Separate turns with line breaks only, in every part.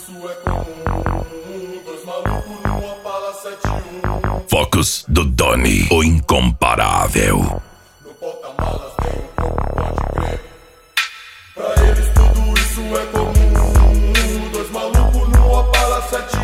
Focus do Doni, o incomparável.
No porta-malas tem um corpo, pode crer. Pra eles tudo isso é comum. Dois malucos no Opala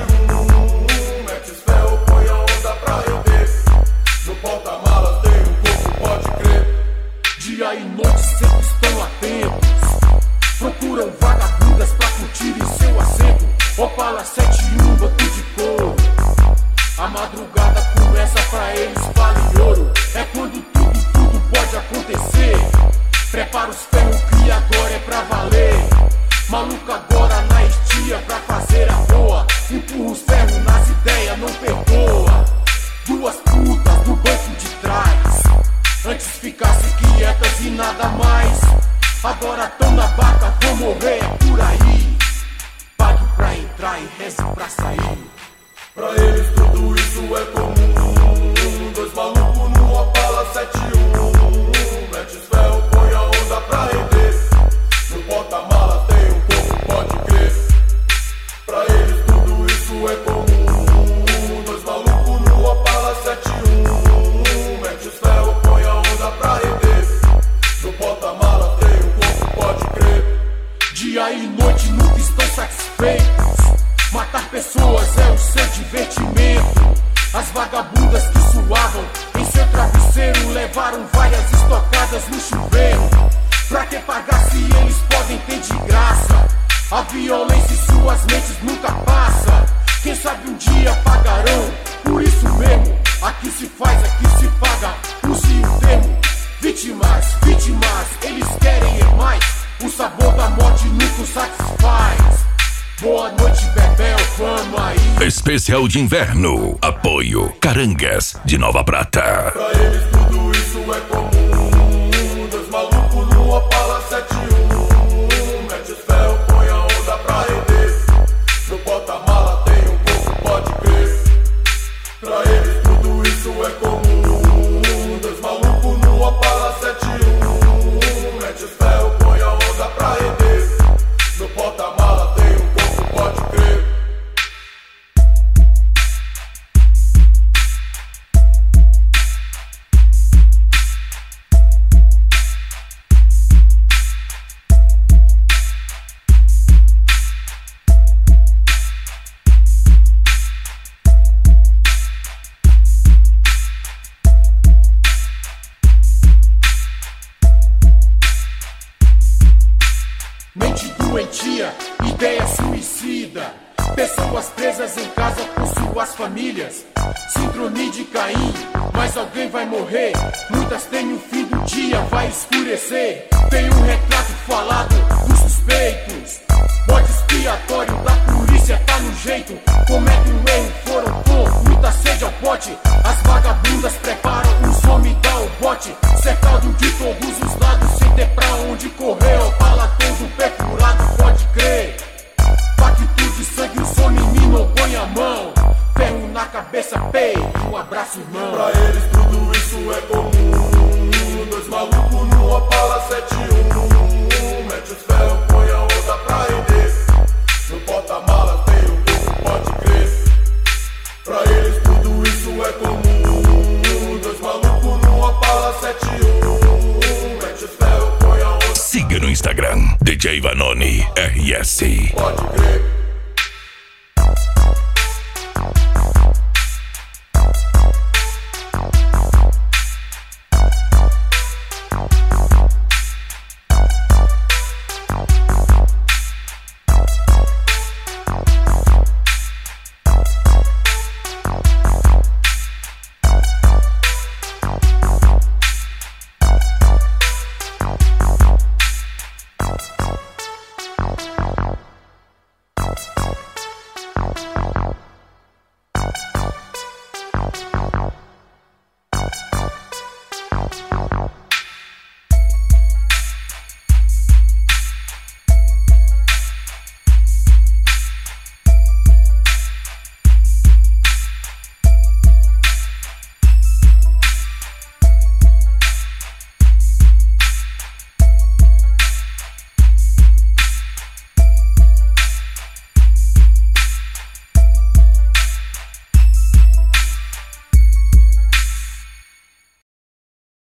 71. Mete os ferros, põe a onda pra render. No porta-malas tem um corpo, pode crer. Dia e noite sempre estão atentos. Procuram vagabundas pra curtirem seu assento. Opala 71, banco de couro. A madrugada começa pra eles, vale ouro. É quando tudo pode acontecer. Prepara os ferros que agora é pra valer. Maluco agora na estia pra fazer a boa. Empurra os ferros nas ideias, não perdoa. Duas putas no banco de trás. Antes ficasse quietas e nada mais. Agora tão na vaca, vão morrer, é por aí. Pague pra entrar e reze pra sair. Pra eles tudo isso é comum. Dois malucos no Opala 71. Mete os ferros, põe a onda pra render. No porta-mala tem um corpo, pode crer. Pra eles tudo isso é comum. Dois malucos no Opala 71. Mete os ferros, põe a onda pra render. No porta-mala tem um corpo, pode crer. Dia e noite nunca estão satisfeitos. Matar pessoas é o seu divertimento. As vagabundas que suavam em seu travesseiro levaram várias estocadas no chuveiro. Pra que pagar se eles podem ter de graça? A violência em suas mentes nunca passa. Quem sabe um dia pagarão. Por isso mesmo, aqui se faz, aqui se paga. Use o termo. Vítimas, eles querem é mais. O sabor da morte nunca os satisfaz. Boa noite, Bebel, vamos aí.
Especial de inverno. Apoio Carangas de Nova Prata.
Pra eles tudo isso é comum. Dois malucos no Opala 71. Mete os ferros, põe a onda pra render. No porta-mala tem um corpo, pode crer. Pra eles tudo isso é comum. Dois malucos no Opala 71. Mete os ferros, põe a onda pra render. No porta-mala tem um corpo, pode crer. Mente doentia, ideia suicida. Pessoas presas em casa com suas famílias. Síndrome de Caim, mas alguém vai morrer. Muitas têm o fim do dia, vai escurecer. Tem um retrato falado dos suspeitos. Bode expiatório da polícia tá no jeito. Comete um erro, foram com muita sede ao pote. As vagabundas preparam os homens, dá o bote. Cercado de todos os lados, sem ter pra onde correr. Opala todo perfurado, pode crer. Pacto de sangue, os homens me não põe a mão. Ferro na cabeça, peito, um abraço, irmão. Pra eles tudo isso é comum. Dois malucos no Opala 71. Mete os ferros, põe a onda pra render. No porta-malas tem um corpo, pode crer. Pra eles tudo isso é comum. Dois malucos no Opala 71. Mete os ferros, põe a onda.
Siga no Instagram, DJ Vanoni RS.
Pode crer.